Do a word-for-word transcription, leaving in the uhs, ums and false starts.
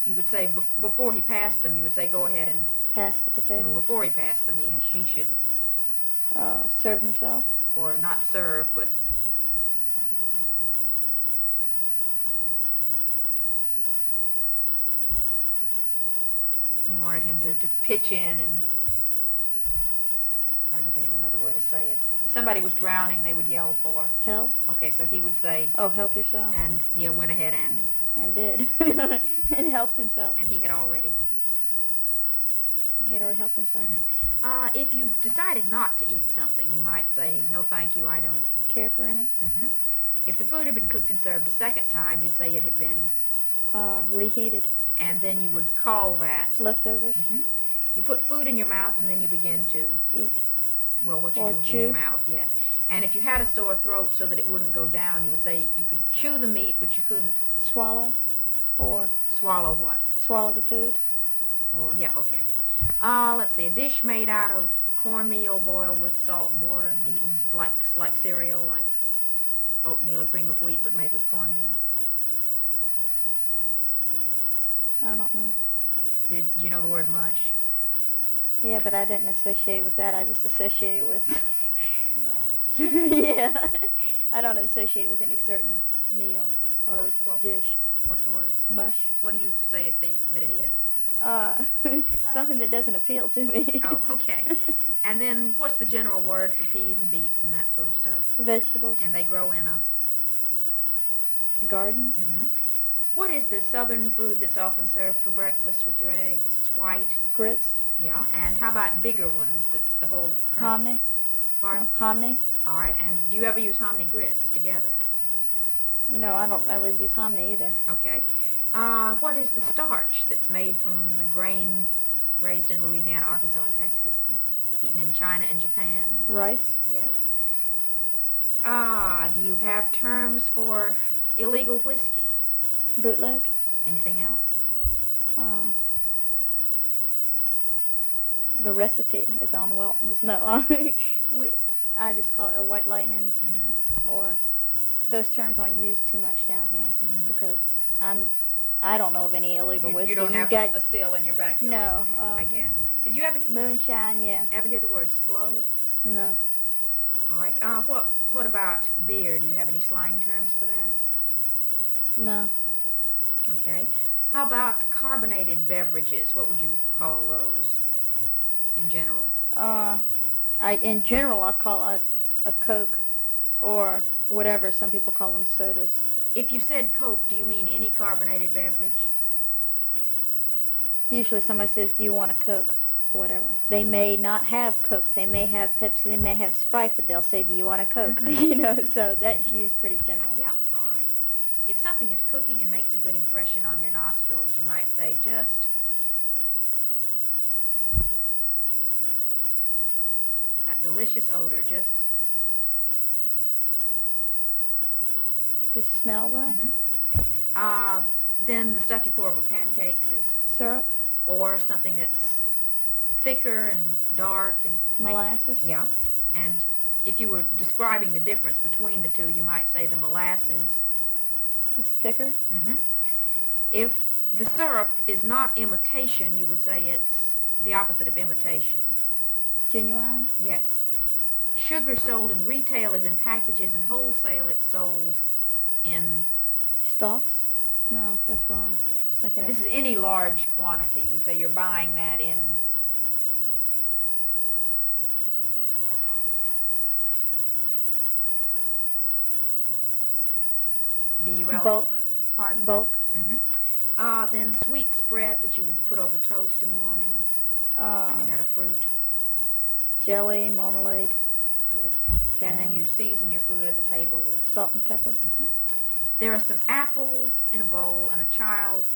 you would say bef- before he passed them, you would say go ahead and, Pass the you know, potatoes. before he passed them, he he should, Uh, serve himself. or not serve, but you wanted him to, to pitch in and, trying to think of another way to say it. If somebody was drowning, they would yell for. Help. Okay, so he would say, Oh, help yourself. and he went ahead and, And did. And- And helped himself. and he had already. He had already helped himself. Mhm. Uh, if you decided not to eat something, you might say, no thank you, I don't. Care for any? hmm If the food had been cooked and served a second time, you'd say it had been, Uh, reheated. and then you would call that. Leftovers. hmm You put food in your mouth and then you begin to, Eat. well, what you Or do in chew. your mouth, yes. And if you had a sore throat so that it wouldn't go down, you would say you could chew the meat, but you couldn't Swallow. Or swallow what? swallow the food. Well, yeah, okay. Uh, let's see, a dish made out of cornmeal boiled with salt and water and eaten like like cereal, like oatmeal or cream of wheat, but made with cornmeal. I don't know. Did you know the word mush? Yeah, but I didn't associate it with that. I just associate it with. Yeah. I don't associate it with any certain meal or What- what- dish. What's the word? Mush. What do you say it th- that it is? Uh, something that doesn't appeal to me. Oh, okay. And then what's the general word for peas and beets and that sort of stuff? Vegetables. And they grow in a. Garden. hmm What is the southern food that's often served for breakfast with your eggs? It's white. Grits. Yeah. And how about bigger ones? That's the whole. kernel? Hominy. Pardon? Hominy. All right. And do you ever use hominy grits together? No, I don't ever use hominy either. Okay. Uh, what is the starch that's made from the grain raised in Louisiana, Arkansas, and Texas, and eaten in China and Japan? Rice. Yes. Ah, do you have terms for illegal whiskey? Bootleg. Anything else? Uh, the recipe is on Welton's. No, uh, we, I just call it a white lightning, Mm-hmm. or those terms aren't used too much down here Mhm. because I'm I don't know of any illegal You, whiskey. you don't You've have got a still in your backyard. no. Uh, I guess. Did you ever Moonshine, yeah. ever hear the word splo? No. All right. Uh, what what about beer? Do you have any slang terms for that? No. Okay. How about carbonated beverages? What would you call those in general? Uh, I in general I call a a Coke, or whatever some people call them sodas. If you said Coke, do you mean any carbonated beverage? Usually somebody says, "Do you want a Coke?" Whatever. They may not have Coke. They may have Pepsi. They may have Sprite, but they'll say, "Do you want a Coke?" Mhm. You know. So that's used pretty generally. Yeah, all right. If something is cooking and makes a good impression on your nostrils, you might say just that delicious odor. Just Just smell that. mhm. Uh, then the stuff you pour over pancakes is, Syrup, or something that's thicker and dark and make- molasses. yeah. And if you were describing the difference between the two, you might say the molasses. It's thicker. hmm If the syrup is not imitation, you would say it's the opposite of imitation. Genuine. Yes. Sugar sold in retail is in packages, and wholesale it's sold in. Stalks. No, that's wrong. I was thinking This of is any large quantity. You would say you're buying that in. B U L. bulk. Pardon? Bulk. Mm-hmm. Uh, then sweet spread that you would put over toast in the morning, Uh, made out of fruit. jelly, marmalade, Good. jam, And then you season your food at the table with. salt and pepper. Mhm. There are some apples in a bowl and a child